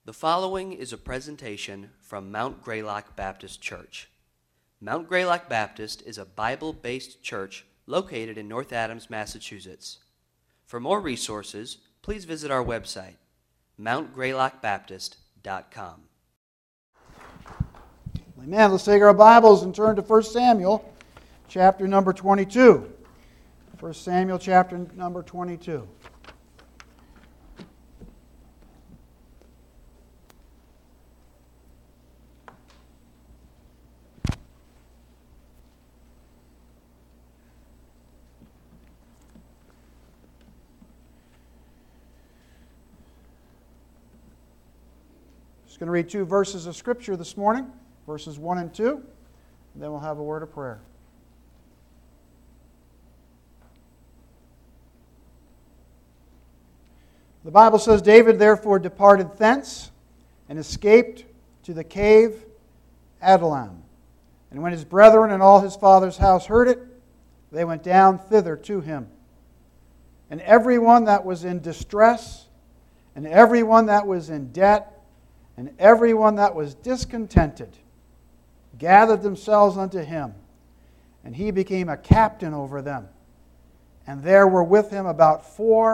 The following is a presentation from Mount Greylock Baptist Church. Mount Greylock Baptist is a Bible-based church located in North Adams, Massachusetts. For more resources, please visit our website, mountgreylockbaptist.com. Amen. Let's take our Bibles and turn to 1 Samuel, chapter number 22. 1 Samuel, chapter number 22. Just going to read two verses of Scripture this morning, verses 1 and 2, and then we'll have a word of prayer. The Bible says, David therefore departed thence and escaped to the cave Adullam. And when his brethren and all his father's house heard it, they went down thither to him. And everyone that was in distress, and everyone that was in debt, and everyone that was discontented gathered themselves unto him, and he became a captain over them. And there were with him about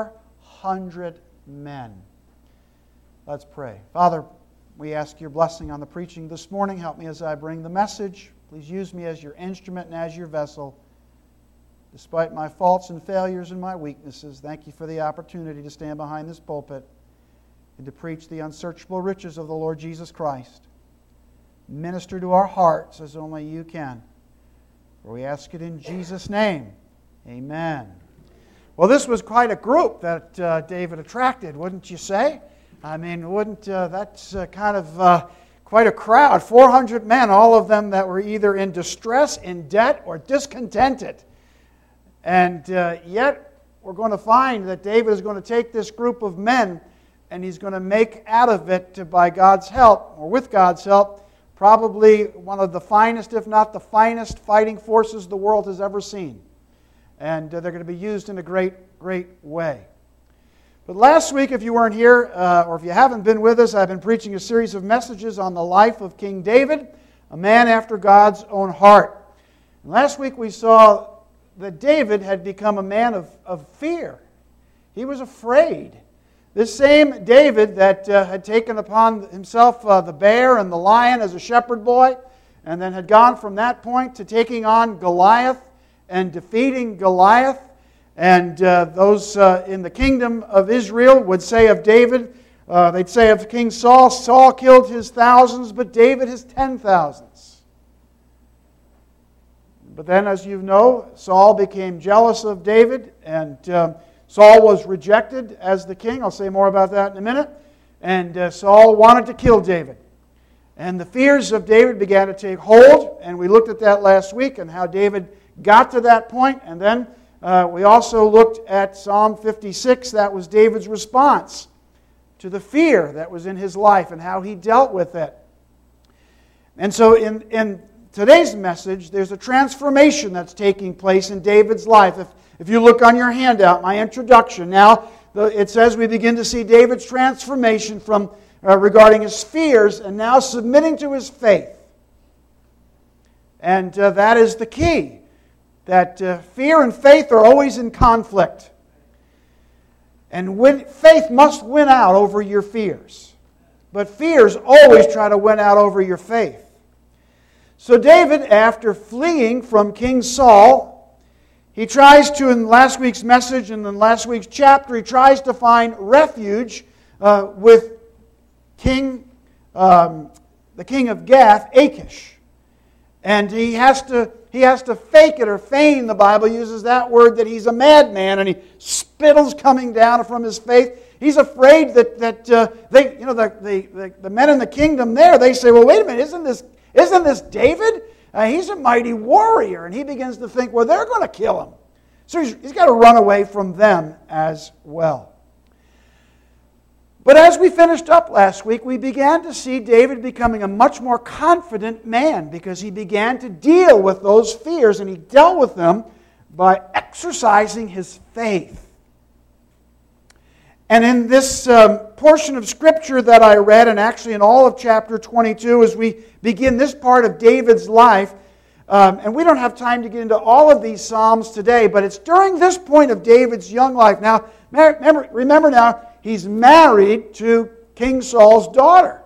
400 men. Let's pray. Father, we ask your blessing on the preaching this morning. Help me as I bring the message. Please use me as your instrument and as your vessel. Despite my faults and failures and my weaknesses, thank you for the opportunity to stand behind this pulpit and to preach the unsearchable riches of the Lord Jesus Christ. Minister to our hearts as only you can. For we ask it in Jesus' name. Amen. Well, this was quite a group that David attracted, wouldn't you say? I mean, that's kind of quite a crowd. 400 men, all of them that were either in distress, in debt, or discontented. And yet, we're going to find that David is going to take this group of men and he's going to make out of it, by God's help, or with God's help, probably one of the finest, if not the finest, fighting forces the world has ever seen. And they're going to be used in a great, great way. But last week, if you weren't here, or if you haven't been with us, I've been preaching a series of messages on the life of King David, a man after God's own heart. And last week we saw that David had become a man of fear. He was afraid. This same David that had taken upon himself the bear and the lion as a shepherd boy, and then had gone from that point to taking on Goliath and defeating Goliath. And those in the kingdom of Israel would say of David, they'd say of King Saul, Saul killed his thousands, but David his 10,000s. But then, as you know, Saul became jealous of David, and Saul was rejected as the king. I'll say more about that in a minute. And Saul wanted to kill David. And the fears of David began to take hold. And we looked at that last week and how David got to that point. And then we also looked at Psalm 56. That was David's response to the fear that was in his life and how he dealt with it. And so in today's message, there's a transformation that's taking place in David's life. If you look on your handout, my introduction, now it says we begin to see David's transformation from regarding his fears and now submitting to his faith. And that is the key, that fear and faith are always in conflict. And faith must win out over your fears. But fears always try to win out over your faith. So David, after fleeing from King Saul, he tries to, in last week's message and in last week's chapter, he tries to find refuge with the king of Gath, Achish. And he has to fake it or feign, the Bible uses that word, that he's a madman, and he spittles coming down from his faith. He's afraid that the men in the kingdom there, they say, well, wait a minute, isn't this David? He's a mighty warrior. And he begins to think, well, they're going to kill him. So he's got to run away from them as well. But as we finished up last week, we began to see David becoming a much more confident man because he began to deal with those fears, and he dealt with them by exercising his faith. And in this portion of Scripture that I read, and actually in all of chapter 22, as we begin this part of David's life, and we don't have time to get into all of these Psalms today, but it's during this point of David's young life. Now, remember now, he's married to King Saul's daughter.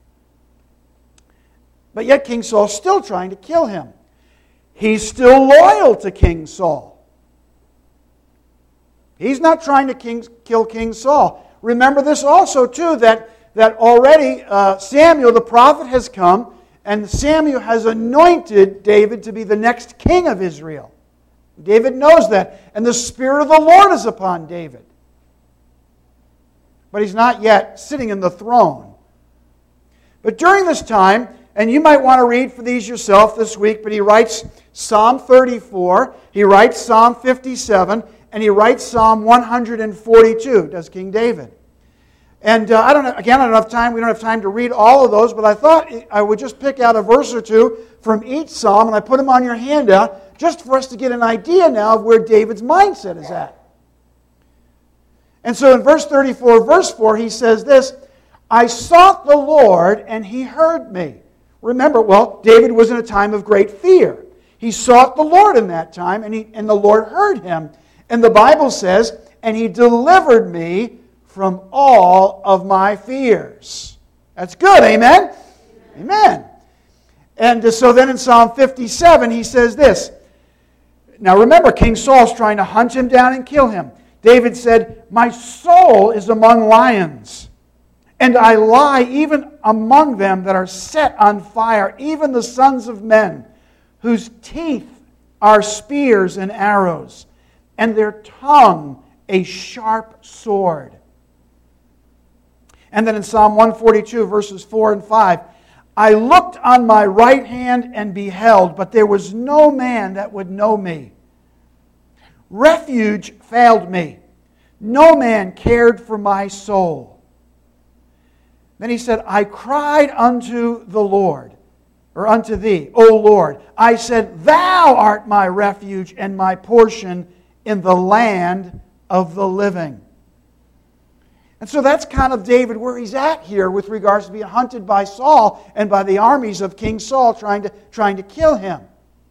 But yet King Saul's still trying to kill him. He's still loyal to King Saul. He's not trying to kill King Saul. Remember this also, too, that already Samuel the prophet has come, and Samuel has anointed David to be the next king of Israel. David knows that, and the Spirit of the Lord is upon David. But he's not yet sitting in the throne. But during this time, and you might want to read for these yourself this week, but he writes Psalm 34, he writes Psalm 57, and he writes Psalm 142, does King David. And I don't have time. We don't have time to read all of those, but I thought I would just pick out a verse or two from each psalm, and I put them on your handout just for us to get an idea now of where David's mindset is at. And so in verse 34, verse 4, he says this, I sought the Lord, and He heard me. Remember, David was in a time of great fear. He sought the Lord in that time, and the Lord heard him. And the Bible says, and He delivered me from all of my fears. That's good, amen? Amen. And so then in Psalm 57, he says this. Now remember, King Saul's trying to hunt him down and kill him. David said, my soul is among lions, and I lie even among them that are set on fire, even the sons of men, whose teeth are spears and arrows, and their tongue a sharp sword. And then in Psalm 142, verses 4 and 5, I looked on my right hand and beheld, but there was no man that would know me. Refuge failed me. No man cared for my soul. Then he said, I cried unto the Lord, or unto thee, O Lord. I said, Thou art my refuge and my portion in the land of the living. And so that's kind of David where he's at here with regards to being hunted by Saul and by the armies of King Saul trying to kill him.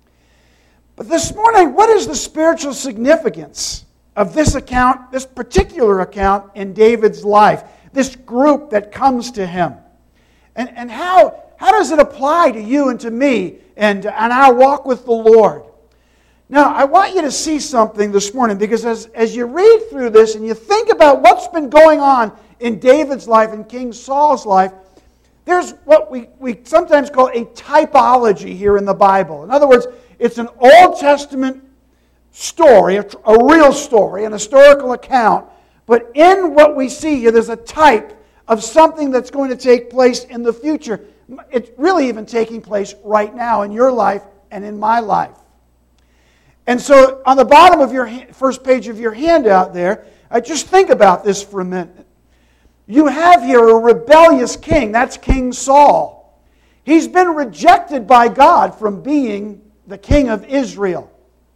But this morning, what is the spiritual significance of this account, this particular account in David's life, this group that comes to him? And how does it apply to you and to me and our walk with the Lord? Now, I want you to see something this morning, because as you read through this and you think about what's been going on in David's life and King Saul's life, there's what we sometimes call a typology here in the Bible. In other words, it's an Old Testament story, a real story, an historical account, but in what we see here, there's a type of something that's going to take place in the future. It's really even taking place right now in your life and in my life. And so on the bottom of your first page of your handout there, just think about this for a minute. You have here a rebellious king. That's King Saul. He's been rejected by God from being the king of Israel.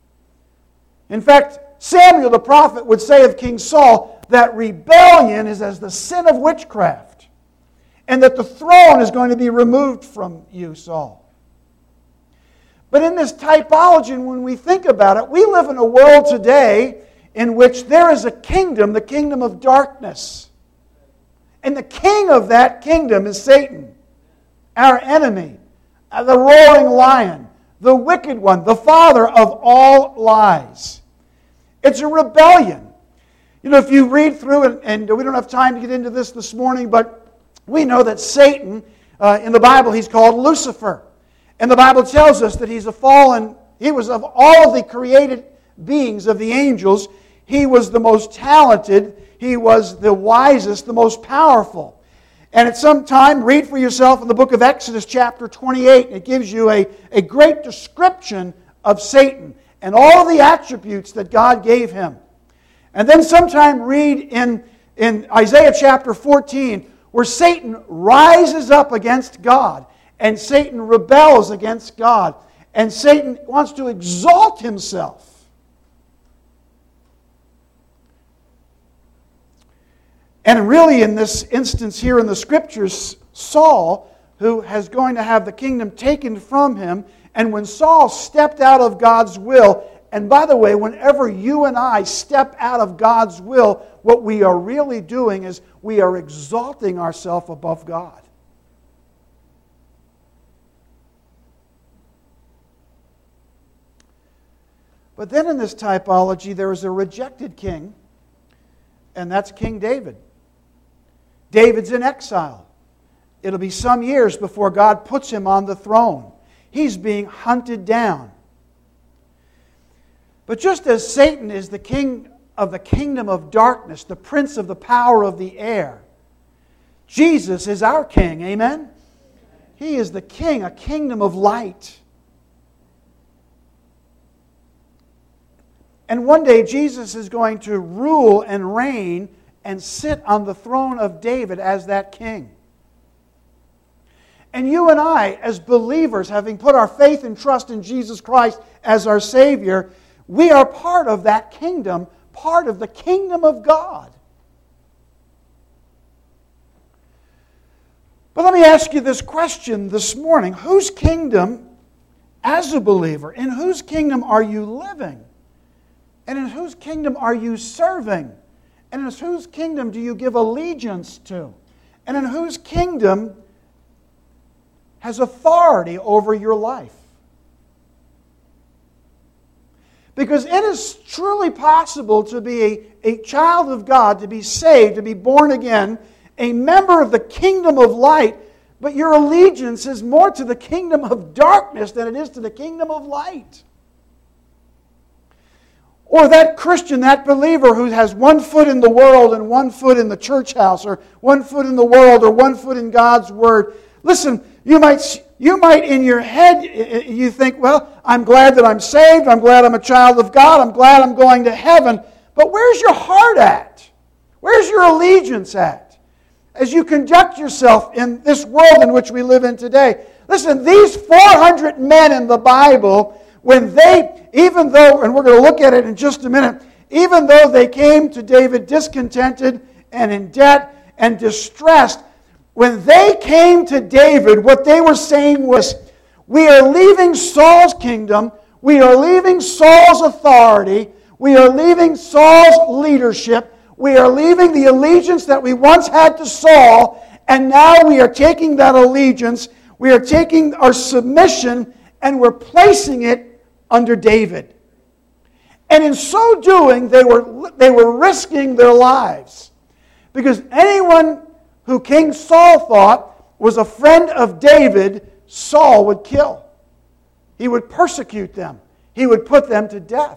In fact, Samuel the prophet would say of King Saul that rebellion is as the sin of witchcraft, and that the throne is going to be removed from you, Saul. But in this typology, when we think about it, we live in a world today in which there is a kingdom, the kingdom of darkness. And the king of that kingdom is Satan, our enemy, the roaring lion, the wicked one, the father of all lies. It's a rebellion. You know, if you read through, and we don't have time to get into this morning, but we know that Satan, in the Bible, he's called Lucifer. And the Bible tells us that he was of all of the created beings, of the angels, he was the most talented, he was the wisest, the most powerful. And at some time, read for yourself in the book of Exodus chapter 28. It gives you a great description of Satan and all the attributes that God gave him. And then sometime read in Isaiah chapter 14, where Satan rises up against God. And Satan rebels against God. And Satan wants to exalt himself. And really in this instance here in the Scriptures, Saul, who is going to have the kingdom taken from him, and when Saul stepped out of God's will, and by the way, whenever you and I step out of God's will, what we are really doing is we are exalting ourselves above God. But then in this typology, there is a rejected king, and that's King David. David's in exile. It'll be some years before God puts him on the throne. He's being hunted down. But just as Satan is the king of the kingdom of darkness, the prince of the power of the air, Jesus is our king. Amen? He is the king, a kingdom of light. And one day Jesus is going to rule and reign and sit on the throne of David as that king. And you and I, as believers, having put our faith and trust in Jesus Christ as our Savior, we are part of that kingdom, part of the kingdom of God. But let me ask you this question this morning. Whose kingdom, as a believer, in whose kingdom are you living? And in whose kingdom are you serving? And in whose kingdom do you give allegiance to? And in whose kingdom has authority over your life? Because it is truly possible to be a child of God, to be saved, to be born again, a member of the kingdom of light, but your allegiance is more to the kingdom of darkness than it is to the kingdom of light. Or that Christian, that believer who has one foot in the world and one foot in the church house, or one foot in the world or one foot in God's Word. Listen, you might in your head, you think, well, I'm glad that I'm saved, I'm glad I'm a child of God, I'm glad I'm going to heaven. But where's your heart at? Where's your allegiance at? As you conduct yourself in this world in which we live in today. Listen, these 400 men in the Bible, when they, even though, and we're going to look at it in just a minute, even though they came to David discontented and in debt and distressed, when they came to David, what they were saying was, we are leaving Saul's kingdom, we are leaving Saul's authority, we are leaving Saul's leadership, we are leaving the allegiance that we once had to Saul, and now we are taking that allegiance, we are taking our submission, and we're placing it under David. And in so doing, they were risking their lives. Because anyone who King Saul thought was a friend of David, Saul would kill. He would persecute them. He would put them to death.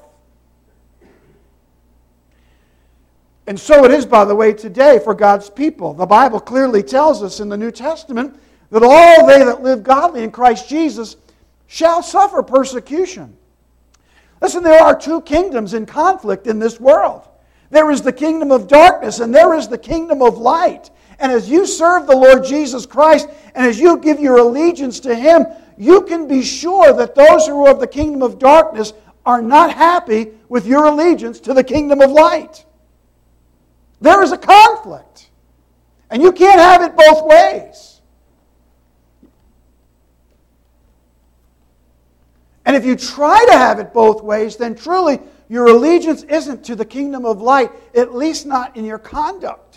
And so it is, by the way, today for God's people. The Bible clearly tells us in the New Testament that all they that live godly in Christ Jesus shall suffer persecution. Listen, there are two kingdoms in conflict in this world. There is the kingdom of darkness and there is the kingdom of light. And as you serve the Lord Jesus Christ and as you give your allegiance to Him, you can be sure that those who are of the kingdom of darkness are not happy with your allegiance to the kingdom of light. There is a conflict. And you can't have it both ways. And if you try to have it both ways, then truly your allegiance isn't to the kingdom of light, at least not in your conduct.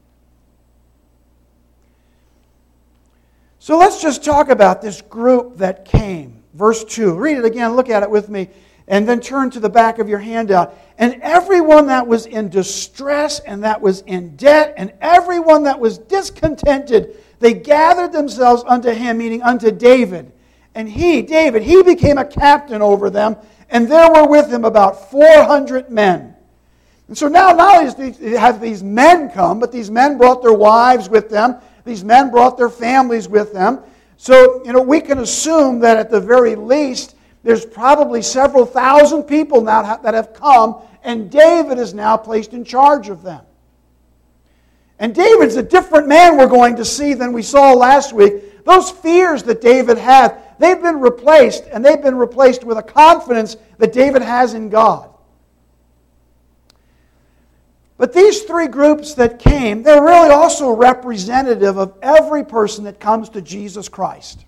So let's just talk about this group that came. Verse 2. Read it again, look at it with me, and then turn to the back of your handout. And everyone that was in distress and that was in debt and everyone that was discontented, they gathered themselves unto him, meaning unto David. And he, David, he became a captain over them, and there were with him about 400 men. And so now not only have these men come, but these men brought their wives with them. These men brought their families with them. So, we can assume that at the very least, there's probably several thousand people now that have come, and David is now placed in charge of them. And David's a different man we're going to see than we saw last week. Those fears that David had, they've been replaced, and they've been replaced with a confidence that David has in God. But these three groups that came, they're really also representative of every person that comes to Jesus Christ.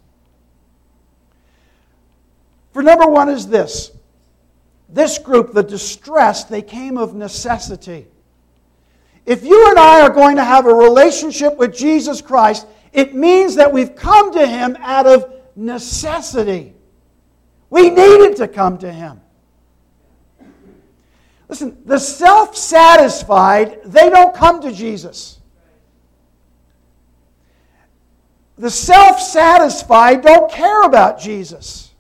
For number one is this. This group, the distressed, they came of necessity. If you and I are going to have a relationship with Jesus Christ, it means that we've come to Him out of necessity. We needed to come to Him. Listen, the self-satisfied, they don't come to Jesus. The self-satisfied don't care about Jesus.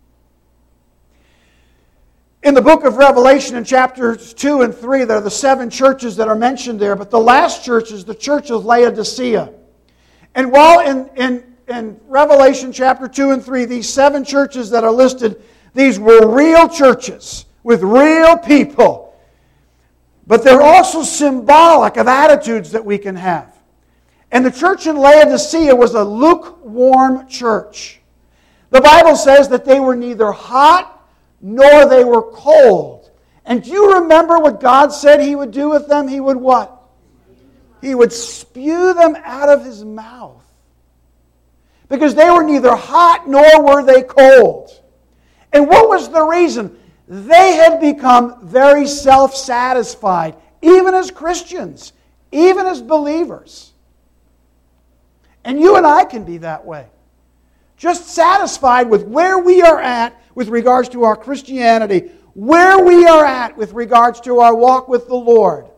In the book of Revelation, in chapters 2 and 3, there are the 7 churches that are mentioned there, but the last church is the church of Laodicea. And while in Revelation chapter 2 and 3, these 7 churches that are listed, these were real churches with real people. But they're also symbolic of attitudes that we can have. And the church in Laodicea was a lukewarm church. The Bible says that they were neither hot nor they were cold. And do you remember what God said He would do with them? He would what? He would spew them out of His mouth. Because they were neither hot nor were they cold. And what was the reason? They had become very self-satisfied, even as Christians, even as believers. And you and I can be that way. Just satisfied with where we are at with regards to our Christianity, where we are at with regards to our walk with the Lord.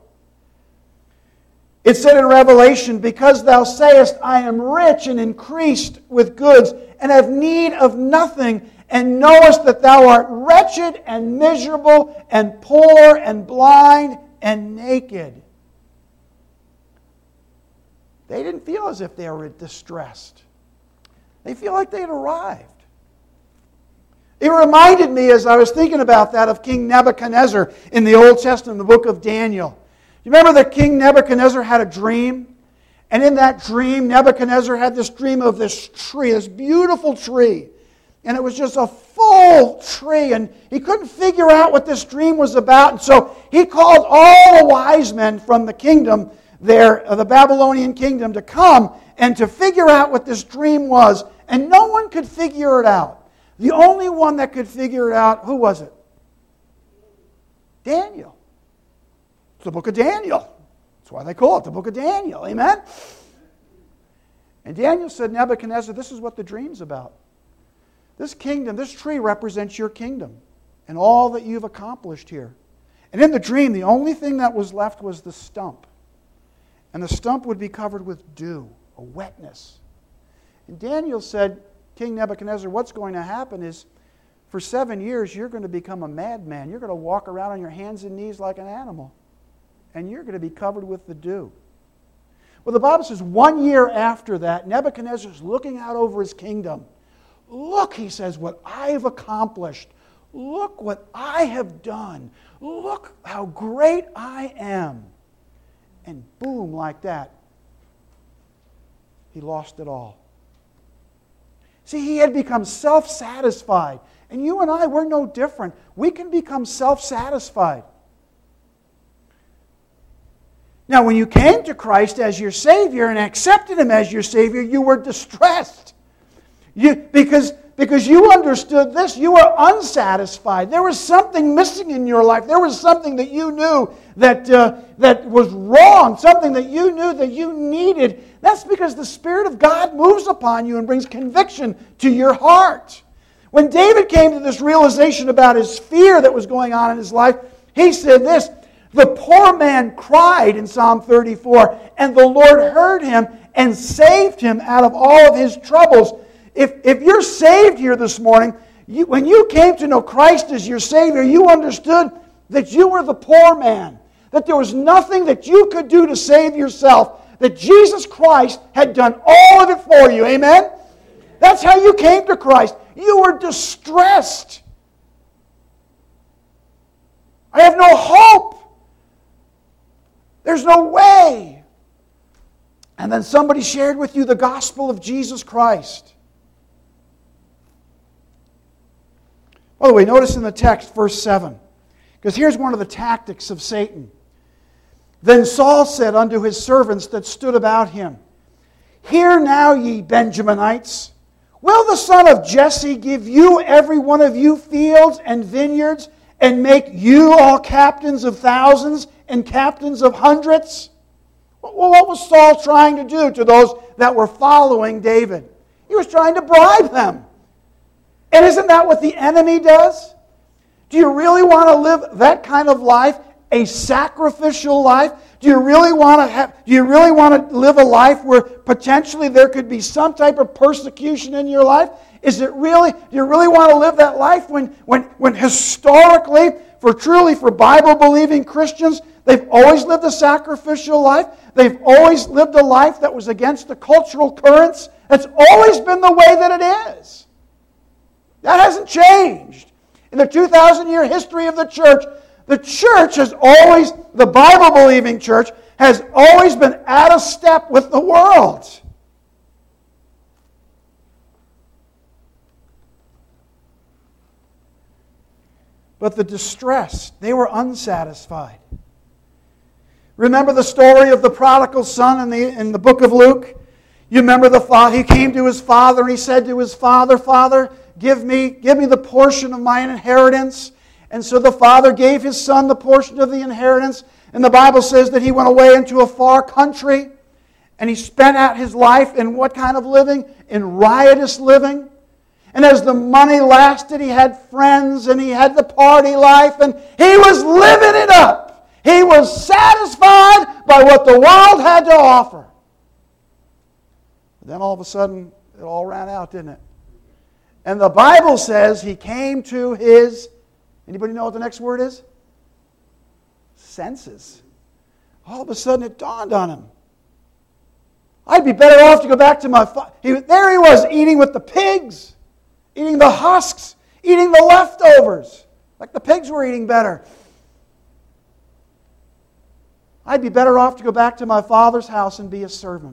It said in Revelation, because thou sayest, I am rich and increased with goods, and have need of nothing, and knowest that thou art wretched and miserable and poor and blind and naked. They didn't feel as if they were distressed. They feel like they had arrived. It reminded me, as I was thinking about that, of King Nebuchadnezzar in the Old Testament, the book of Daniel. You remember that King Nebuchadnezzar had a dream? And in that dream, Nebuchadnezzar had this dream of this tree, this beautiful tree. And it was just a full tree, and he couldn't figure out what this dream was about. And so he called all the wise men from the kingdom there, the Babylonian kingdom, to come and to figure out what this dream was. And no one could figure it out. The only one that could figure it out, who was it? Daniel. It's the book of Daniel. That's why they call it the book of Daniel. Amen? And Daniel said, Nebuchadnezzar, this is what the dream's about. This kingdom, this tree represents your kingdom and all that you've accomplished here. And in the dream, the only thing that was left was the stump. And the stump would be covered with dew, a wetness. And Daniel said, King Nebuchadnezzar, what's going to happen is for 7 years you're going to become a madman. You're going to walk around on your hands and knees like an animal. And you're going to be covered with the dew. Well, the Bible says 1 year after that, Nebuchadnezzar's looking out over his kingdom. Look, he says, what I've accomplished. Look what I have done. Look how great I am. And boom, like that, he lost it all. See, he had become self-satisfied. And you and I, we're no different. We can become self-satisfied. Now, when you came to Christ as your Savior and accepted Him as your Savior, you were distressed. Because you understood this, you were unsatisfied. There was something missing in your life. There was something that you knew that was wrong, something that you knew that you needed. That's because the Spirit of God moves upon you and brings conviction to your heart. When David came to this realization about his fear that was going on in his life, he said this, the poor man cried in Psalm 34, and the Lord heard him and saved him out of all of his troubles. If you're saved here this morning, when you came to know Christ as your Savior, you understood that you were the poor man, that there was nothing that you could do to save yourself, that Jesus Christ had done all of it for you. Amen? That's how you came to Christ. You were distressed. I have no hope. There's no way. And then somebody shared with you the gospel of Jesus Christ. By the way, notice in the text, verse 7, because here's one of the tactics of Satan. Then Saul said unto his servants that stood about him, Hear now, ye Benjaminites, will the son of Jesse give you every one of you fields and vineyards, and make you all captains of thousands and captains of hundreds? Well, what was Saul trying to do to those that were following David? He was trying to bribe them. And isn't that what the enemy does? Do you really want to live that kind of life, a sacrificial life? Do you really want to live a life where potentially there could be some type of persecution in your life? Do you really want to live that life when historically, for Bible-believing Christians, they've always lived a sacrificial life? They've always lived a life that was against the cultural currents? That's always been the way that it is. That hasn't changed. In the 2,000-year history of the church has always, the Bible-believing church, has always been out of step with the world. But the distressed, they were unsatisfied. Remember the story of the prodigal son in the book of Luke? You remember he came to his father and he said to his father, Father, give me the portion of my inheritance. And so the father gave his son the portion of the inheritance. And the Bible says that he went away into a far country. And he spent out his life in what kind of living? In riotous living. And as the money lasted, he had friends and he had the party life. And he was living it up. He was satisfied by what the world had to offer. But then all of a sudden, it all ran out, didn't it? And the Bible says he came to his, anybody know what the next word is? Senses. All of a sudden it dawned on him. I'd be better off to go back to my father. There he was, eating with the pigs, eating the husks, eating the leftovers. Like the pigs were eating better. I'd be better off to go back to my father's house and be a servant.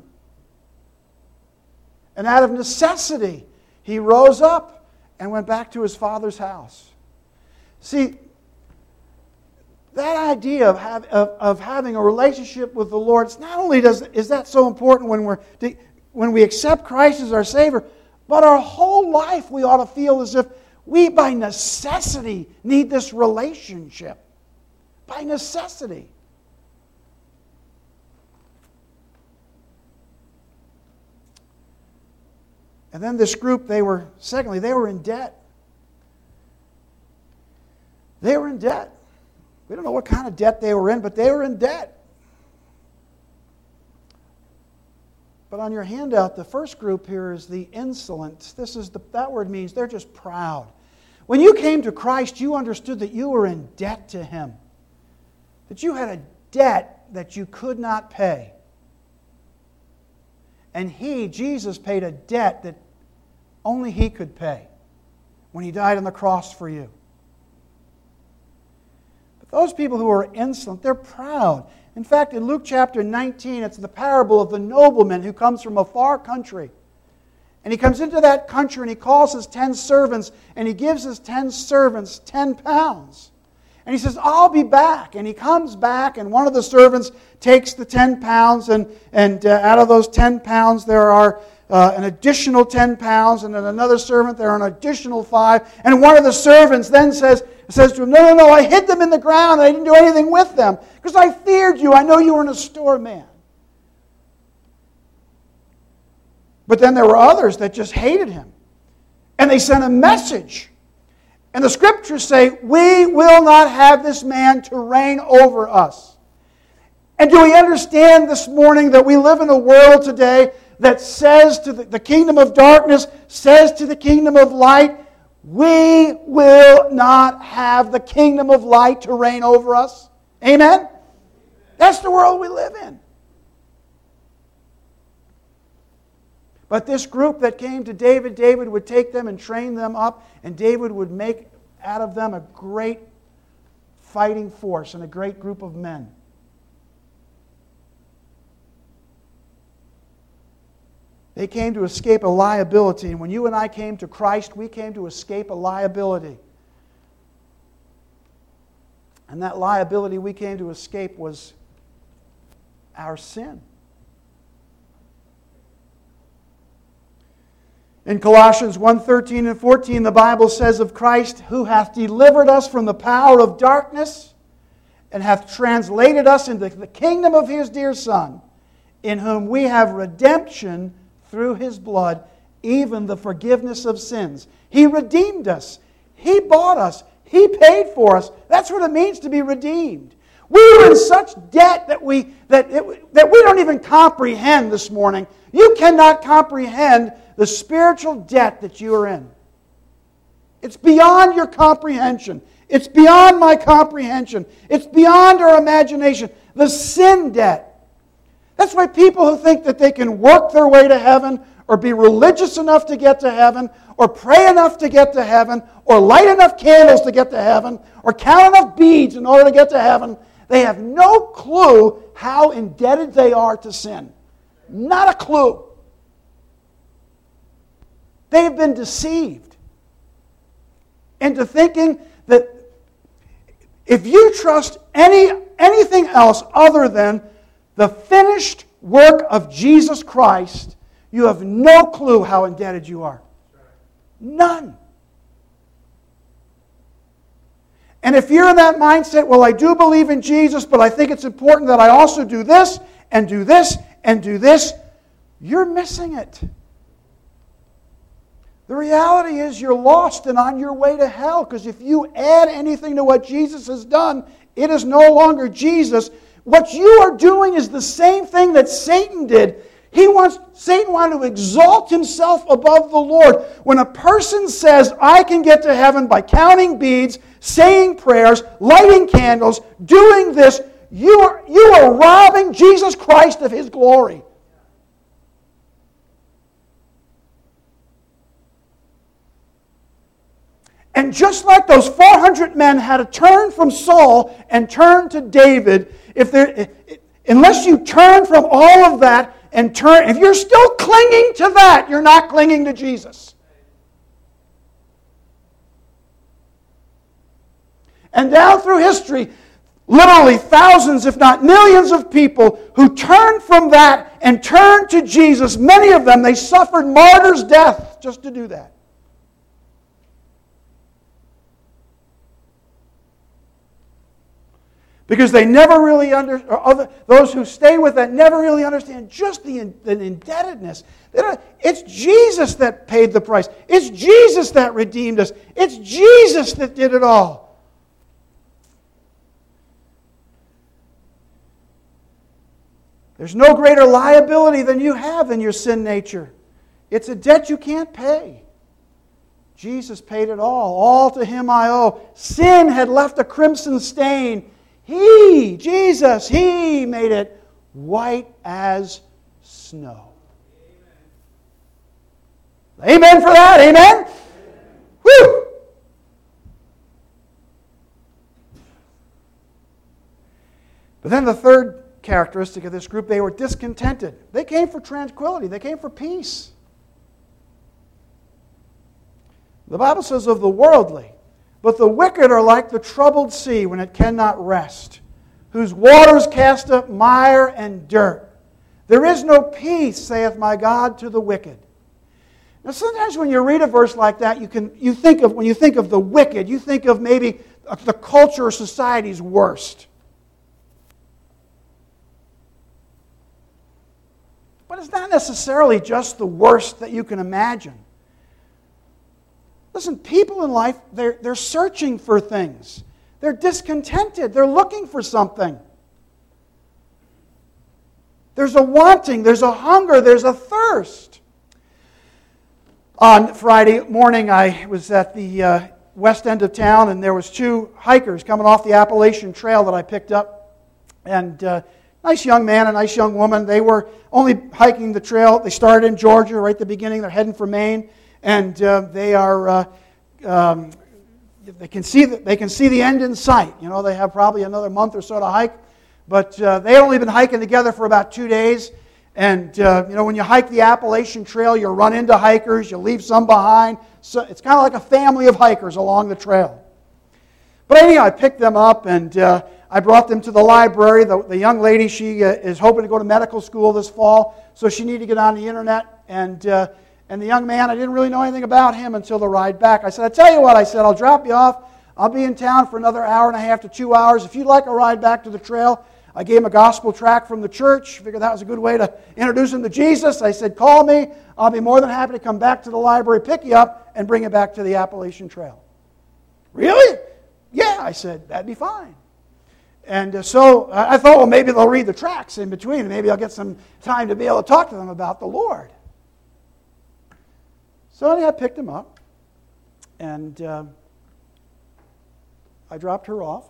And out of necessity, he rose up and went back to his father's house. See, that idea of having a relationship with the Lord, it's not only is that so important when we accept Christ as our Savior, but our whole life we ought to feel as if we by necessity need this relationship. By necessity. And then this group, they were in debt. They were in debt. We don't know what kind of debt they were in, but they were in debt. But on your handout, the first group here is the insolent. That word means they're just proud. When you came to Christ, you understood that you were in debt to Him. That you had a debt that you could not pay. And Jesus, paid a debt that only He could pay when He died on the cross for you. But those people who are insolent, they're proud. In fact, in Luke chapter 19, it's the parable of the nobleman who comes from a far country. And he comes into that country and he calls his 10 servants and he gives his 10 servants 10 pounds. And he says, I'll be back. And he comes back and one of the servants takes the 10 pounds and out of those 10 pounds there are an additional 10 pounds, and then another servant, there are an additional 5. And one of the servants then says to him, No, I hid them in the ground, and I didn't do anything with them, because I feared you. I know you were in a store man. But then there were others that just hated him. And they sent a message. And the Scriptures say, we will not have this man to reign over us. And do we understand this morning that we live in a world today that says to the kingdom of darkness, says to the kingdom of light, we will not have the kingdom of light to reign over us? Amen? That's the world we live in. But this group that came to David, David would take them and train them up, and David would make out of them a great fighting force and a great group of men. They came to escape a liability, and when you and I came to Christ, we came to escape a liability. And that liability we came to escape was our sin. In Colossians 1:13 and 14, the Bible says of Christ, who hath delivered us from the power of darkness and hath translated us into the kingdom of His dear Son, in whom we have redemption through His blood, even the forgiveness of sins. He redeemed us. He bought us. He paid for us. That's what it means to be redeemed. We were in such debt that we don't even comprehend this morning. You cannot comprehend the spiritual debt that you are in. It's beyond your comprehension. It's beyond my comprehension. It's beyond our imagination. The sin debt. That's why people who think that they can work their way to heaven, or be religious enough to get to heaven, or pray enough to get to heaven, or light enough candles to get to heaven, or count enough beads in order to get to heaven, they have no clue how indebted they are to sin. Not a clue. They have been deceived into thinking that if you trust anything else other than the finished work of Jesus Christ, you have no clue how indebted you are. None. And if you're in that mindset, well, I do believe in Jesus, but I think it's important that I also do this, and do this, and do this, you're missing it. The reality is you're lost and on your way to hell, because if you add anything to what Jesus has done, it is no longer Jesus. What you are doing is the same thing that Satan did. Satan wanted to exalt himself above the Lord. When a person says, I can get to heaven by counting beads, saying prayers, lighting candles, doing this, you are robbing Jesus Christ of His glory. And just like those 400 men had to turn from Saul and turn to David, unless you turn from all of that and turn, if you're still clinging to that, you're not clinging to Jesus. And down through history, literally thousands, if not millions of people who turned from that and turned to Jesus, many of them, they suffered martyr's death just to do that. Because they never really those who stay with that never really understand just the indebtedness. It's Jesus that paid the price. It's Jesus that redeemed us. It's Jesus that did it all. There's no greater liability than you have in your sin nature. It's a debt you can't pay. Jesus paid it all. All to Him I owe. Sin had left a crimson stain. Jesus, He made it white as snow. Amen for that, amen? Woo! But then the third characteristic of this group, they were discontented. They came for tranquility. They came for peace. The Bible says of the worldly, but the wicked are like the troubled sea when it cannot rest, whose waters cast up mire and dirt. There is no peace, saith my God, to the wicked. Now sometimes when you read a verse like that, when you think of the wicked, you think of maybe the culture or society's worst. But it's not necessarily just the worst that you can imagine. Listen, people in life, they're searching for things. They're discontented. They're looking for something. There's a wanting, there's a hunger, there's a thirst. On Friday morning, I was at the west end of town, and there was two hikers coming off the Appalachian Trail that I picked up. And nice young man, a nice young woman. They were only hiking the trail. They started in Georgia right at the beginning. They're heading for Maine. And they can see the end in sight. You know, they have probably another month or so to hike, but they'd only been hiking together for about 2 days. And when you hike the Appalachian Trail, you run into hikers, you leave some behind. So it's kind of like a family of hikers along the trail. But anyhow, I picked them up, and I brought them to the library. The young lady, she is hoping to go to medical school this fall, so she needed to get on the internet. And the young man, I didn't really know anything about him until the ride back. I said, I tell you what, I said, I'll drop you off. I'll be in town for another hour and a half to 2 hours. If you'd like a ride back to the trail, I gave him a gospel tract from the church. Figured that was a good way to introduce him to Jesus. I said, call me. I'll be more than happy to come back to the library, pick you up, and bring you back to the Appalachian Trail. Really? Yeah, I said, that'd be fine. And so I thought, well, maybe they'll read the tracts in between, and maybe I'll get some time to be able to talk to them about the Lord. So I picked him up, and I dropped her off.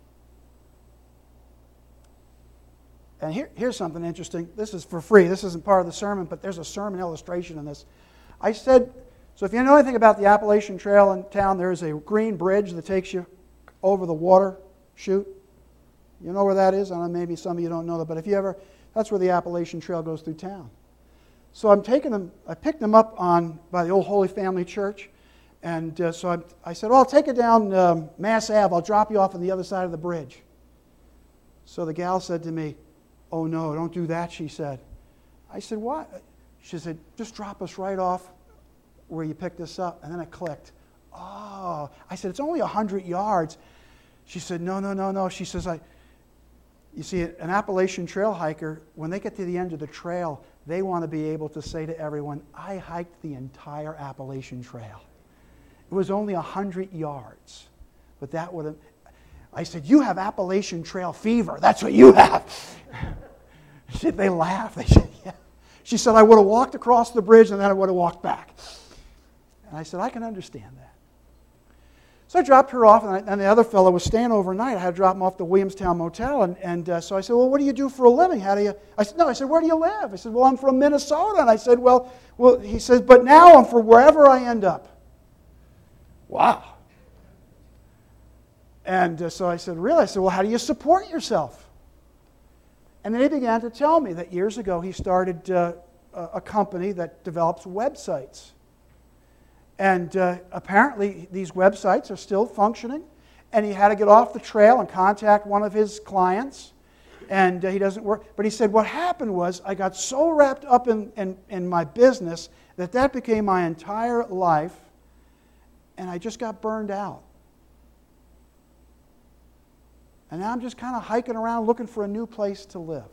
And here's something interesting. This is for free. This isn't part of the sermon, but there's a sermon illustration in this. I said, so if you know anything about the Appalachian Trail in town, there's a green bridge that takes you over the water chute. You know where that is? I don't know, maybe some of you don't know that, but if you ever, that's where the Appalachian Trail goes through town. So I picked them up by the old Holy Family Church, and so I said, well, I'll take it down Mass Ave. I'll drop you off on the other side of the bridge. So the gal said to me, oh, no, don't do that, she said. I said, what? She said, just drop us right off where you picked us up. And then it clicked. Oh. I said, it's only 100 yards. She said, no. She says, you see, an Appalachian Trail hiker, when they get to the end of the trail, they want to be able to say to everyone, I hiked the entire Appalachian Trail. It was only 100 yards. But that would have... I said, you have Appalachian Trail fever. That's what you have. They laughed. They said, yeah. She said, I would have walked across the bridge and then I would have walked back. And I said, I can understand that. So I dropped her off, and the other fellow was staying overnight. I had to drop him off at the Williamstown Motel. And so I said, well, what do you do for a living? I said, where do you live? I said, well, I'm from Minnesota. And I said, well, he says, but now I'm for wherever I end up. Wow. And so I said, really? I said, well, how do you support yourself? And then he began to tell me that years ago he started a company that develops websites. And apparently these websites are still functioning. And he had to get off the trail and contact one of his clients. And he doesn't work. But he said, what happened was I got so wrapped up in my business that became my entire life. And I just got burned out. And now I'm just kind of hiking around looking for a new place to live.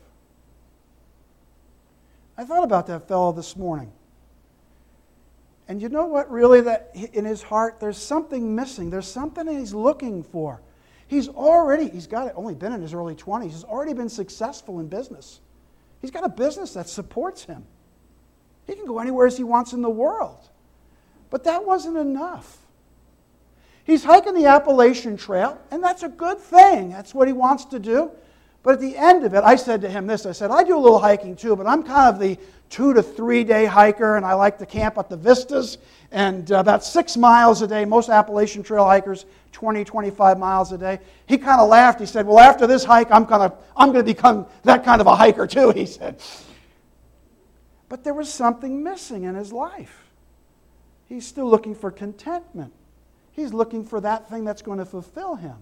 I thought about that fellow this morning. And you know what, really, that in his heart, there's something missing. There's something that he's looking for. He's got it, only been in his early 20s. He's already been successful in business. He's got a business that supports him. He can go anywhere as he wants in the world. But that wasn't enough. He's hiking the Appalachian Trail, and that's a good thing. That's what he wants to do. But at the end of it, I said to him this. I said, I do a little hiking too, but I'm kind of the 2 to 3 day hiker, and I like to camp at the vistas, and about 6 miles a day. Most Appalachian Trail hikers, 20, 25 miles a day. He kind of laughed. He said, well, after this hike, I'm going to become that kind of a hiker too, he said. But there was something missing in his life. He's still looking for contentment. He's looking for that thing that's going to fulfill him.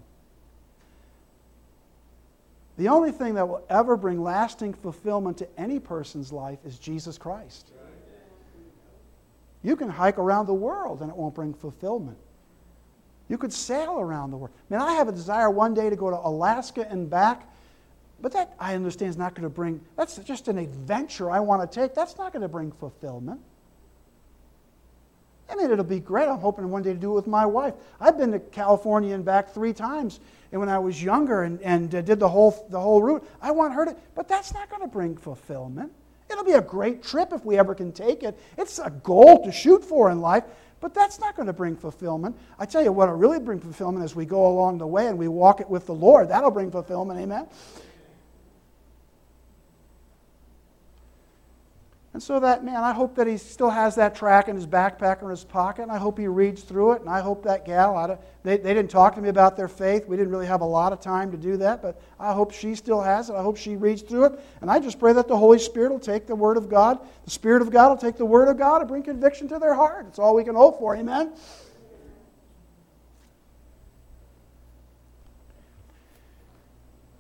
The only thing that will ever bring lasting fulfillment to any person's life is Jesus Christ. You can hike around the world and it won't bring fulfillment. You could sail around the world. I have a desire one day to go to Alaska and back, but that, I understand, is not going to bring, that's just an adventure I want to take. That's not going to bring fulfillment. It'll be great. I'm hoping one day to do it with my wife. I've been to California and back 3 times when I was younger and did the whole route. I want her to, but that's not going to bring fulfillment. It'll be a great trip if we ever can take it. It's a goal to shoot for in life, but that's not going to bring fulfillment. I tell you what'll really bring fulfillment as we go along the way and we walk it with the Lord. That'll bring fulfillment, amen? And so that man, I hope that he still has that track in his backpack or in his pocket, and I hope he reads through it, and I hope that gal, they didn't talk to me about their faith. We didn't really have a lot of time to do that, but I hope she still has it. I hope she reads through it, and I just pray that the Holy Spirit will take the Word of God, the Spirit of God will take the Word of God and bring conviction to their heart. That's all we can hope for, amen?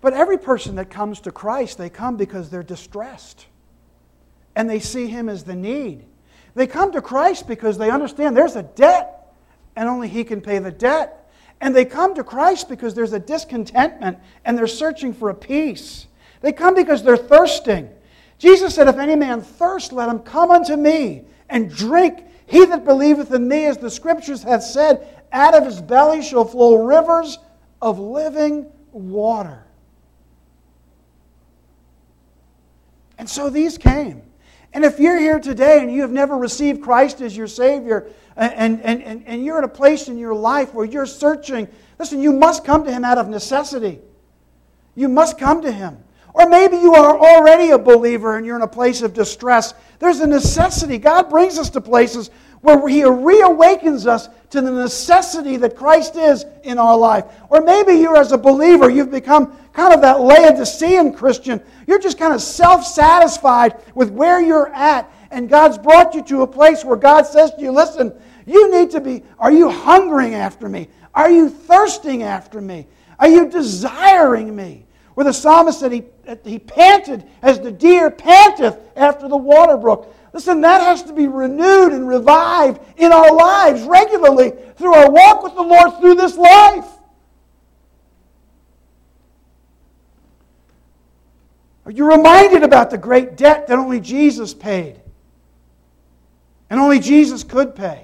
But every person that comes to Christ, they come because they're distressed. And they see Him as the need. They come to Christ because they understand there's a debt, and only He can pay the debt. And they come to Christ because there's a discontentment, and they're searching for a peace. They come because they're thirsting. Jesus said, if any man thirst, let him come unto me and drink. He that believeth in me, as the Scriptures have said, out of his belly shall flow rivers of living water. And so these came. And if you're here today and you have never received Christ as your Savior, and you're in a place in your life where you're searching, listen, you must come to Him out of necessity. You must come to Him. Or maybe you are already a believer and you're in a place of distress. There's a necessity. God brings us to places where He reawakens us to the necessity that Christ is in our life. Or maybe you're, as a believer, you've become kind of that Laodicean Christian. You're just kind of self-satisfied with where you're at. And God's brought you to a place where God says to you, listen, you need to be, are you hungering after me? Are you thirsting after me? Are you desiring me? Where the psalmist said he panted as the deer panteth after the water brook. Listen, that has to be renewed and revived in our lives regularly through our walk with the Lord through this life. Are you reminded about the great debt that only Jesus paid? And only Jesus could pay?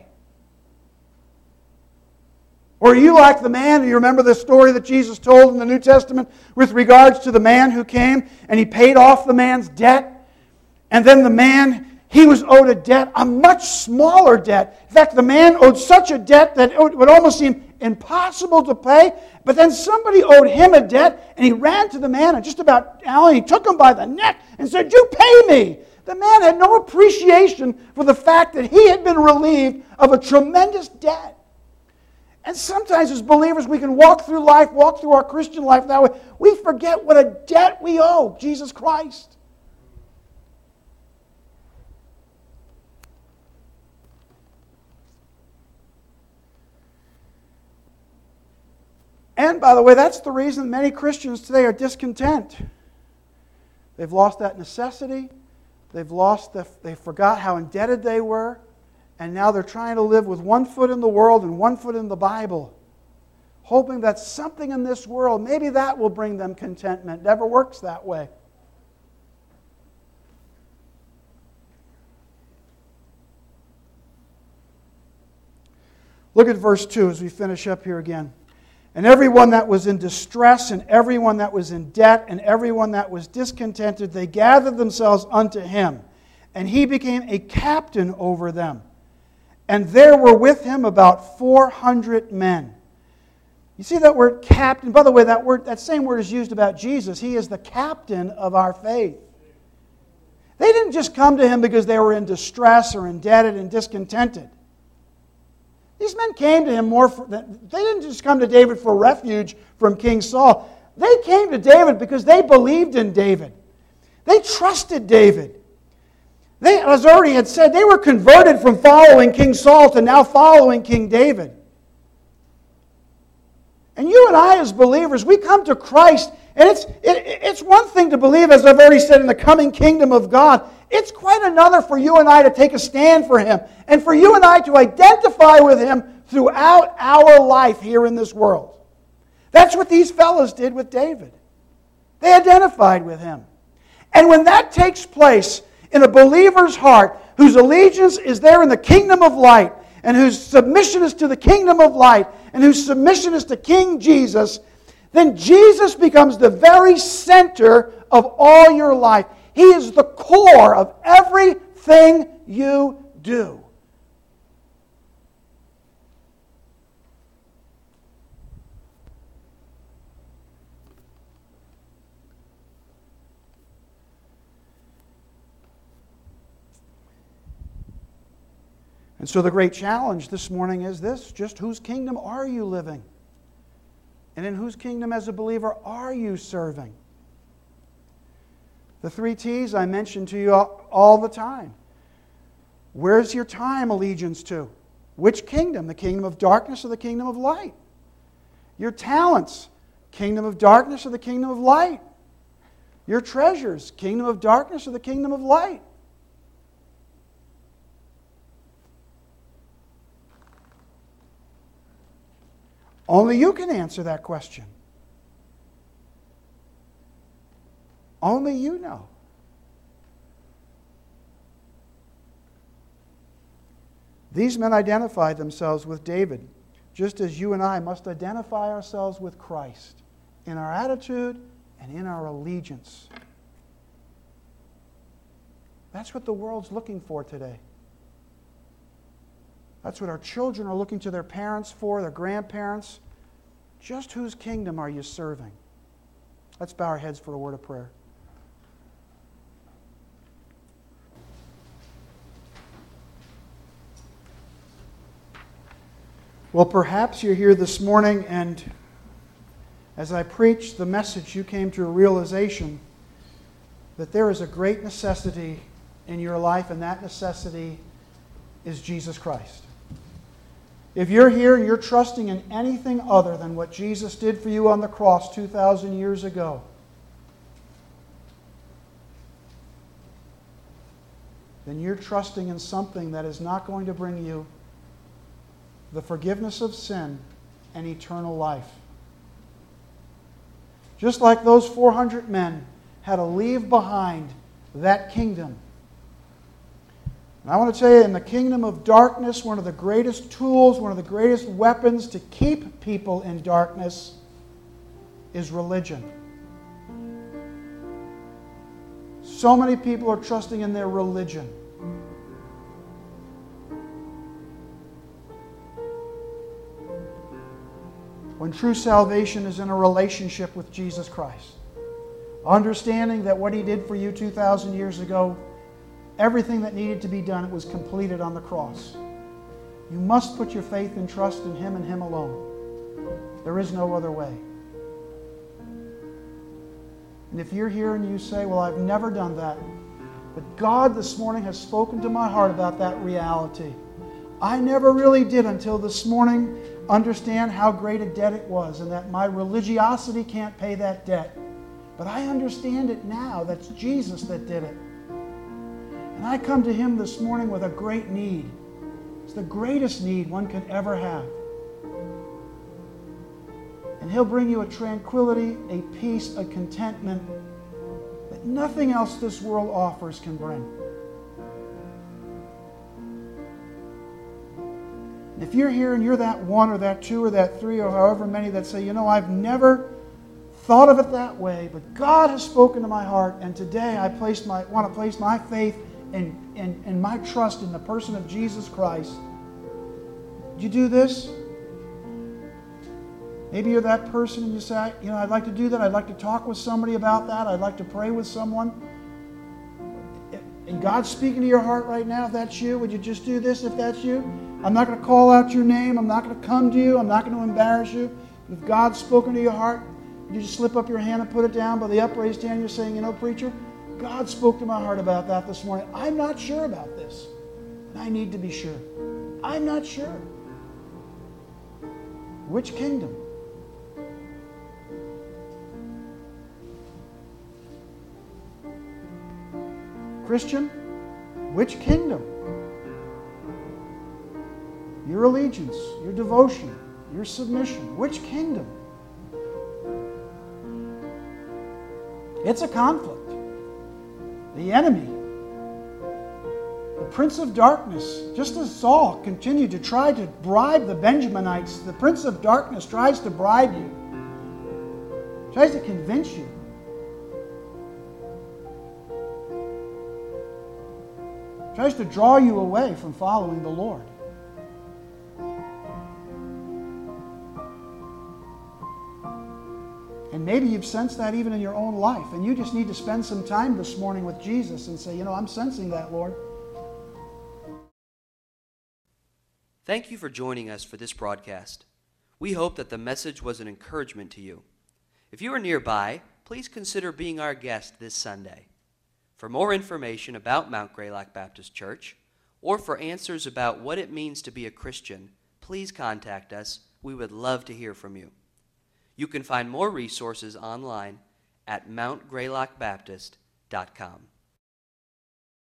Or are you like the man, and you remember the story that Jesus told in the New Testament with regards to the man who came and he paid off the man's debt, and then the man, he was owed a debt, a much smaller debt. In fact, the man owed such a debt that it would almost seem impossible to pay, but then somebody owed him a debt, and he ran to the man and just about, he took him by the neck and said, "You pay me." The man had no appreciation for the fact that he had been relieved of a tremendous debt. And sometimes as believers we can walk through life, walk through our Christian life that way. We forget what a debt we owe Jesus Christ. And by the way, that's the reason many Christians today are discontent. They've lost that necessity. They forgot how indebted they were. And now they're trying to live with one foot in the world and one foot in the Bible, hoping that something in this world, maybe that will bring them contentment. It never works that way. Look at verse 2 as we finish up here again. And everyone that was in distress, and everyone that was in debt, and everyone that was discontented, they gathered themselves unto him, and he became a captain over them. And there were with him about 400 men. You see that word captain? By the way, that same word is used about Jesus. He is the captain of our faith. They didn't just come to him because they were in distress or indebted and discontented. These men came to him they didn't just come to David for refuge from King Saul. They came to David because they believed in David. They trusted David. They, as I already had said, they were converted from following King Saul to now following King David. And you and I as believers, we come to Christ, and it's one thing to believe, as I've already said, in the coming kingdom of God. It's quite another for you and I to take a stand for Him, and for you and I to identify with Him throughout our life here in this world. That's what these fellows did with David. They identified with him. And when that takes place in a believer's heart, whose allegiance is there in the kingdom of light, and whose submission is to the kingdom of light, and whose submission is to King Jesus, then Jesus becomes the very center of all your life. He is the core of everything you do. And so the great challenge this morning is this: just whose kingdom are you living? And in whose kingdom as a believer are you serving? The 3 T's I mention to you all the time. Where's your time allegiance to? Which kingdom? The kingdom of darkness or the kingdom of light? Your talents. Kingdom of darkness or the kingdom of light? Your treasures, kingdom of darkness or the kingdom of light? Only you can answer that question. Only you know. These men identified themselves with David, just as you and I must identify ourselves with Christ in our attitude and in our allegiance. That's what the world's looking for today. That's what our children are looking to their parents for, their grandparents. Just whose kingdom are you serving? Let's bow our heads for a word of prayer. Well, perhaps you're here this morning and as I preached the message, you came to a realization that there is a great necessity in your life, and that necessity is Jesus Christ. If you're here and you're trusting in anything other than what Jesus did for you on the cross 2,000 years ago, then you're trusting in something that is not going to bring you the forgiveness of sin and eternal life. Just like those 400 men had to leave behind that kingdom. And I want to tell you, in the kingdom of darkness, one of the greatest tools, one of the greatest weapons to keep people in darkness is religion. So many people are trusting in their religion. When true salvation is in a relationship with Jesus Christ. Understanding that what He did for you 2,000 years ago, everything that needed to be done, it was completed on the cross. You must put your faith and trust in Him and Him alone. There is no other way. And if you're here and you say, well, I've never done that, but God this morning has spoken to my heart about that reality. I never really did until this morning understand how great a debt it was and that my religiosity can't pay that debt. But I understand it now. That's Jesus that did it. And I come to Him this morning with a great need. It's the greatest need one could ever have. And He'll bring you a tranquility, a peace, a contentment that nothing else this world offers can bring. If you're here and you're that one or that two or that three or however many that say, I've never thought of it that way, but God has spoken to my heart, and today I want to place my faith and my trust in the person of Jesus Christ. Did you do this? Maybe you're that person and you say, I'd like to do that. I'd like to talk with somebody about that. I'd like to pray with someone. And God's speaking to your heart right now. If that's you, would you just do this if that's you? I'm not going to call out your name. I'm not going to come to you. I'm not going to embarrass you. But if God's spoken to your heart, you just slip up your hand and put it down by the upraised hand. You're saying, preacher, God spoke to my heart about that this morning. I'm not sure about this. And I need to be sure. I'm not sure. Which kingdom? Christian, which kingdom? Your allegiance, your devotion, your submission. Which kingdom? It's a conflict. The enemy, the prince of darkness, just as Saul continued to try to bribe the Benjaminites, the prince of darkness tries to bribe you, tries to convince you. Tries to draw you away from following the Lord. And maybe you've sensed that even in your own life, and you just need to spend some time this morning with Jesus and say, I'm sensing that, Lord. Thank you for joining us for this broadcast. We hope that the message was an encouragement to you. If you are nearby, please consider being our guest this Sunday. For more information about Mount Greylock Baptist Church, or for answers about what it means to be a Christian, please contact us. We would love to hear from you. You can find more resources online at mountgreylockbaptist.com.